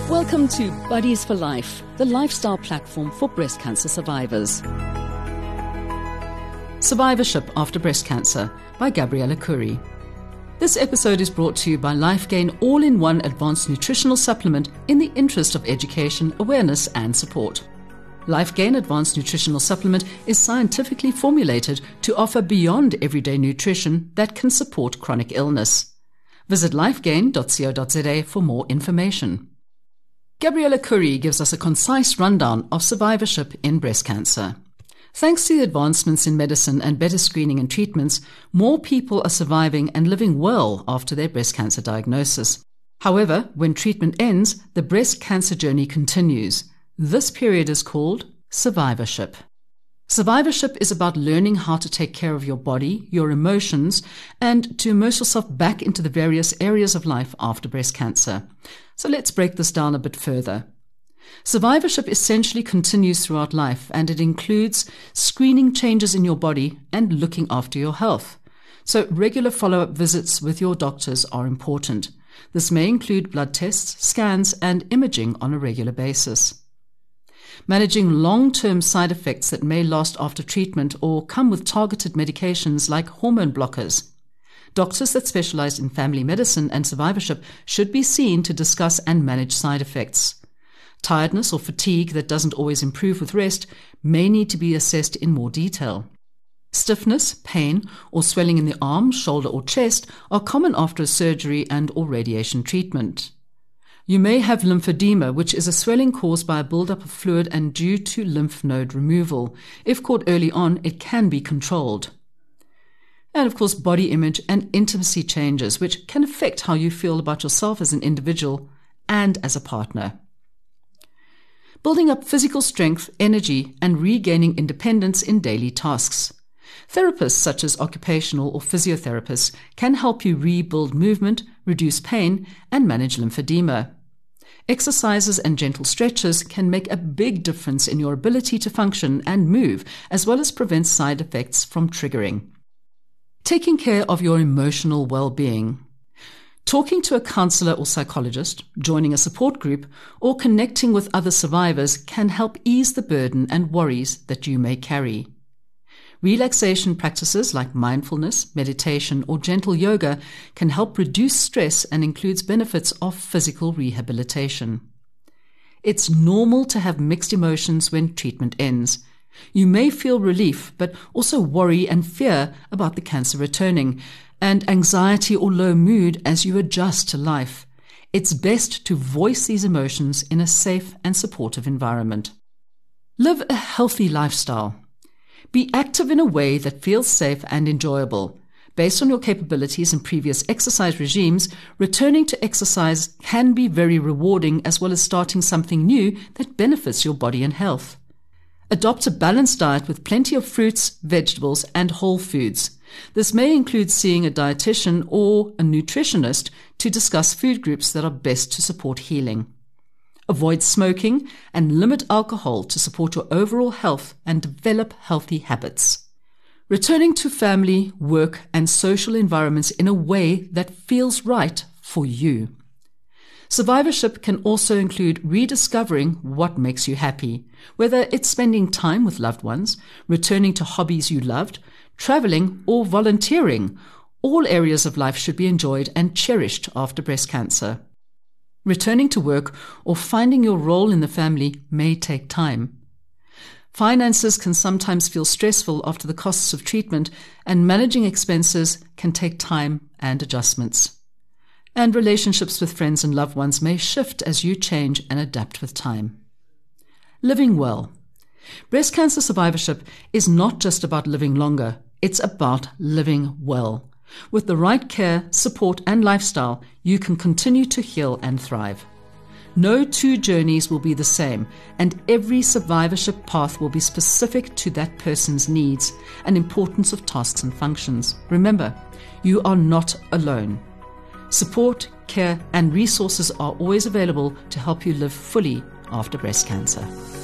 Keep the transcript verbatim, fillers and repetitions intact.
Welcome to Buddies for Life, the lifestyle platform for breast cancer survivors. Survivorship After Breast Cancer by Gabriella Curry. This episode is brought to you by LifeGain All-in-One Advanced Nutritional Supplement in the interest of education, awareness and support. LifeGain Advanced Nutritional Supplement is scientifically formulated to offer beyond everyday nutrition that can support chronic illness. Visit lifegain dot co dot za for more information. Gabriella Curry gives us a concise rundown of survivorship in breast cancer. Thanks to the advancements in medicine and better screening and treatments, more people are surviving and living well after their breast cancer diagnosis. However, when treatment ends, the breast cancer journey continues. This period is called survivorship. Survivorship is about learning how to take care of your body, your emotions, and to immerse yourself back into the various areas of life after breast cancer. So let's break this down a bit further. Survivorship essentially continues throughout life, and it includes screening changes in your body and looking after your health. So regular follow-up visits with your doctors are important. This may include blood tests, scans, and imaging on a regular basis. Managing long-term side effects that may last after treatment or come with targeted medications like hormone blockers. Doctors that specialize in family medicine and survivorship should be seen to discuss and manage side effects. Tiredness or fatigue that doesn't always improve with rest may need to be assessed in more detail. Stiffness, pain, or swelling in the arm, shoulder, or chest are common after a surgery and or radiation treatment. You may have lymphedema, which is a swelling caused by a buildup of fluid and due to lymph node removal. If caught early on, it can be controlled. And of course, body image and intimacy changes, which can affect how you feel about yourself as an individual and as a partner. Building up physical strength, energy, and regaining independence in daily tasks. Therapists such as occupational or physiotherapists can help you rebuild movement, reduce pain, and manage lymphedema. Exercises and gentle stretches can make a big difference in your ability to function and move, as well as prevent side effects from triggering. Taking care of your emotional well-being. Talking to a counselor or psychologist, joining a support group, or connecting with other survivors can help ease the burden and worries that you may carry. Relaxation practices like mindfulness, meditation, or gentle yoga can help reduce stress and includes benefits of physical rehabilitation. It's normal to have mixed emotions when treatment ends. You may feel relief, but also worry and fear about the cancer returning, and anxiety or low mood as you adjust to life. It's best to voice these emotions in a safe and supportive environment. Live a healthy lifestyle. Be active in a way that feels safe and enjoyable. Based on your capabilities and previous exercise regimes, returning to exercise can be very rewarding, as well as starting something new that benefits your body and health. Adopt a balanced diet with plenty of fruits, vegetables, and whole foods. This may include seeing a dietitian or a nutritionist to discuss food groups that are best to support healing. Avoid smoking and limit alcohol to support your overall health and develop healthy habits. Returning to family, work, and social environments in a way that feels right for you. Survivorship can also include rediscovering what makes you happy, whether it's spending time with loved ones, returning to hobbies you loved, traveling, or volunteering. All areas of life should be enjoyed and cherished after breast cancer. Returning to work or finding your role in the family may take time. Finances can sometimes feel stressful after the costs of treatment, and managing expenses can take time and adjustments. And relationships with friends and loved ones may shift as you change and adapt with time. Living well. Breast cancer survivorship is not just about living longer, it's about living well. With the right care, support, and lifestyle, you can continue to heal and thrive. No two journeys will be the same, and every survivorship path will be specific to that person's needs and importance of tasks and functions. Remember, you are not alone. Support, care, and resources are always available to help you live fully after breast cancer.